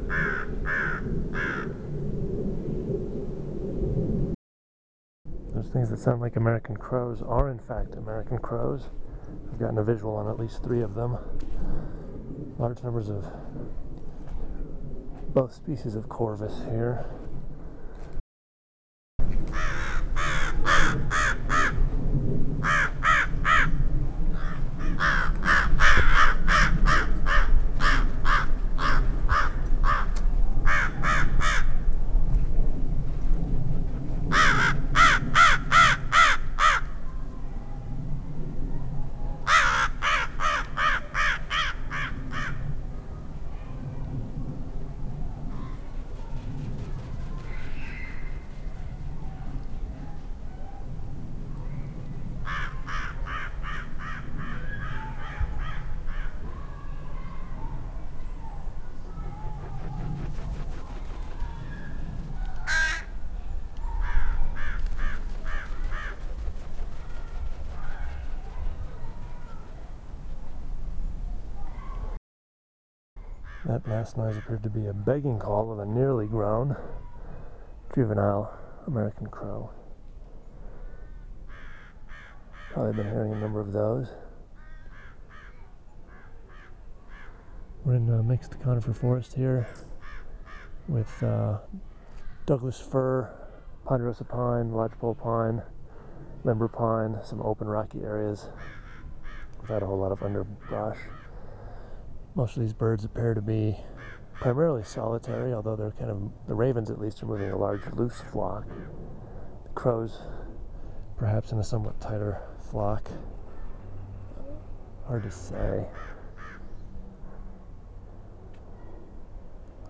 Those things that sound like American crows are in fact American crows. I've gotten a visual on at least 3 of them. Large numbers of both species of corvus here. That last noise appeared to be a begging call of a nearly grown juvenile American crow. Probably been hearing a number of those. We're in a mixed conifer forest here with Douglas fir, ponderosa pine, lodgepole pine, limber pine, some open rocky areas without a whole lot of underbrush. Most of these birds appear to be primarily solitary, although the ravens at least are moving a large loose flock. The crows perhaps in a somewhat tighter flock. Hard to say.